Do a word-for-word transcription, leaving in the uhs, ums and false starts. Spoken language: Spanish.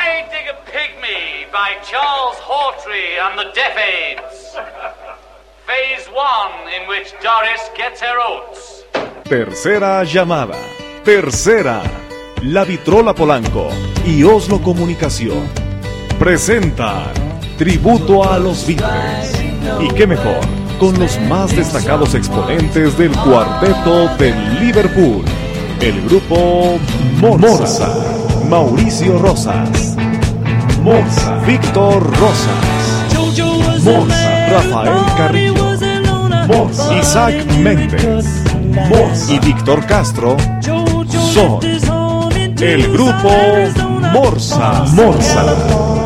I Dig a Pygmy by Charles Hawtrey and the Deaf Aids. Phase one, in which Doris gets her oats. Tercera llamada. Tercera. La Vitrola Polanco y Oslo Comunicación presentan Tributo a los Beatles. Y qué mejor, con los más destacados exponentes del cuarteto de Liverpool. El grupo Morsa. Mauricio Rosas. Morsa. Víctor Rosas. Morsa. Rafael Carrillo. Morsa. Isaac Méndez. Morsa. Y Víctor Castro son el grupo Morsa. Morsa.